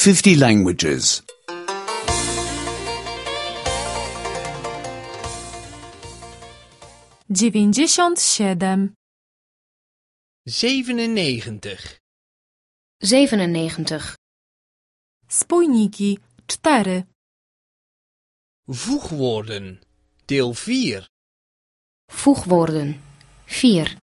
50 languages. 97 97. 97. Spójniki 4 Voegwoorden. Deel 4. Voegwoorden. 4.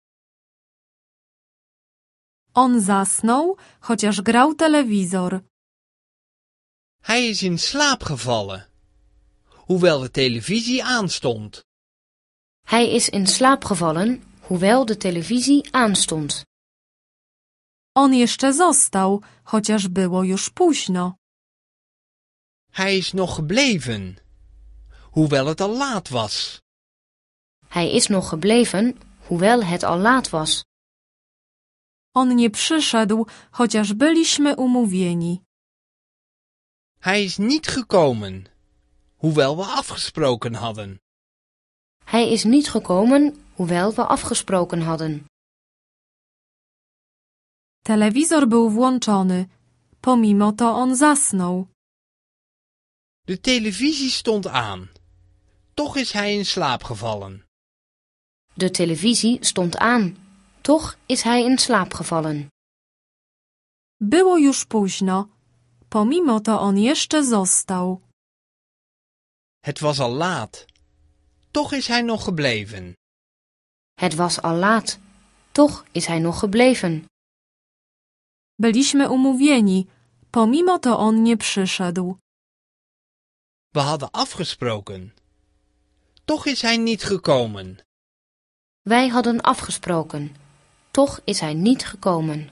On zasnął, chociaż grał telewizor. Hij is in slaap gevallen, hoewel de televisie aanstond. Hij is in slaap gevallen, hoewel de televisie aanstond. On jeszcze został, chociaż było już późno. Hij is nog gebleven, hoewel het al laat was. Hij is nog gebleven, hoewel het al laat was. On nie przyszedł, chociaż byliśmy umówieni. Hij is niet gekomen, hoewel we afgesproken hadden. Hij is niet gekomen, hoewel we afgesproken hadden. Telewizor był włączony, pomimo to on zasnął. De televisie stond aan, toch is hij in slaap gevallen. De televisie stond aan, toch is hij in slaap gevallen. Było już późno, pomimo to on jeszcze został. Het was al laat, toch is hij nog gebleven. Het was al laat, toch is hij nog gebleven. Byliśmy umówieni, pomimo to on nie przyszedł. We hadden afgesproken, toch is hij niet gekomen. Wij hadden afgesproken, toch is hij niet gekomen.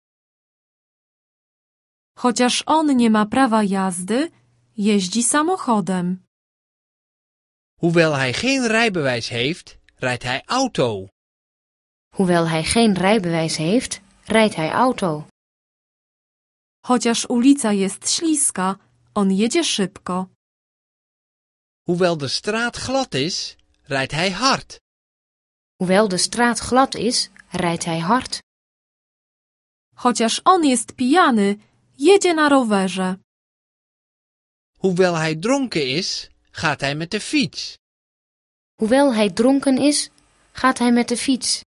Chociaż on nie ma prawa jazdy, jeździ samochodem. Hoewel hij geen rijbewijs heeft, rijdt hij auto. Hoewel hij geen rijbewijs heeft, rijdt hij auto. Chociaż ulica jest śliska, on jedzie szybko. Hoewel de straat glad is, rijdt hij hard. Hoewel de straat glad is, rijdt hij hard. Chociaż on jest pijany, jedzie na rowerze. Hoewel hij dronken is, gaat hij met de fiets. Hoewel hij dronken is, gaat hij met de fiets.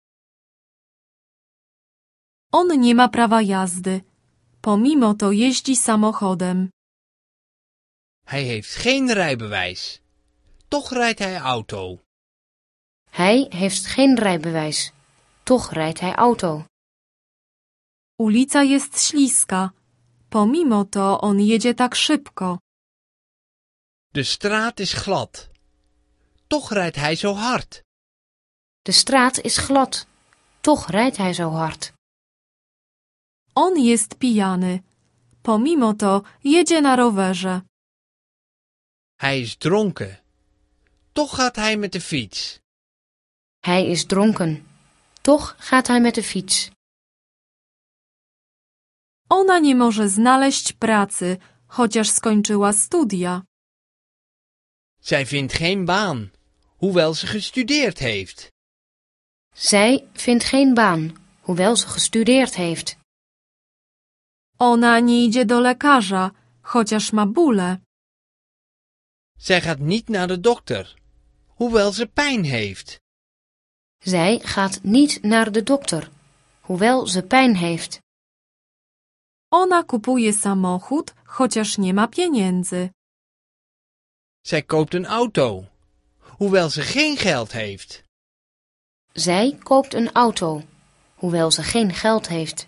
On nie ma prawa jazdy, pomimo to jeździ samochodem. Hij heeft geen rijbewijs, toch rijdt hij auto. Hij heeft geen rijbewijs, toch rijdt hij auto. Ulica jest śliska, pomimo to on jedzie tak szybko. De straat is glad, toch rijdt hij zo hard. De straat is glad, toch rijdt hij zo hard. On jest pijany, pomimo to jedzie na rowerze. Hij is dronken, toch gaat hij met de fiets. Hij is dronken, toch gaat hij met de fiets. Ona nie może znaleźć pracy, chociaż skończyła studia. Zij vindt geen baan, hoewel ze gestudeerd heeft. Zij vindt geen baan, hoewel ze gestudeerd heeft. Ona nie idzie do lekarza, chociaż ma bóle. Zij gaat niet naar de dokter, hoewel ze pijn heeft. Zij gaat niet naar de dokter, hoewel ze pijn heeft. Ona kupuje samochód, chociaż nie ma pieniędzy. Zij koopt een auto, hoewel ze geen geld heeft. Zij koopt een auto, hoewel ze geen geld heeft.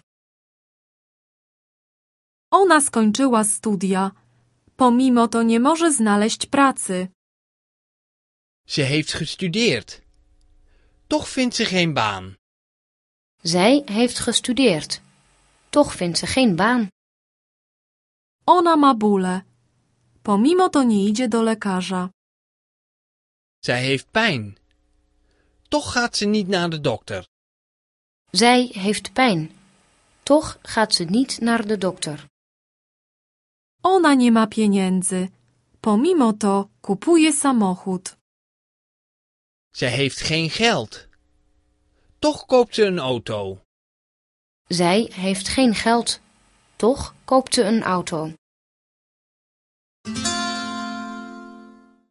Ona skończyła studia, pomimo to nie może znaleźć pracy. Ze heeft gestudeerd, toch vindt ze geen baan. Zij heeft gestudeerd, toch vindt ze geen baan. Ona ma bóle, pomimo to nie idzie do lekarza. Zij heeft pijn, toch gaat ze niet naar de dokter. Zij heeft pijn, toch gaat ze niet naar de dokter. Ona nie ma pieniędzy, pomimo to kupuje samochód. Zij heeft geen geld, toch koopt ze een auto. Zij heeft geen geld, toch koopt ze een auto.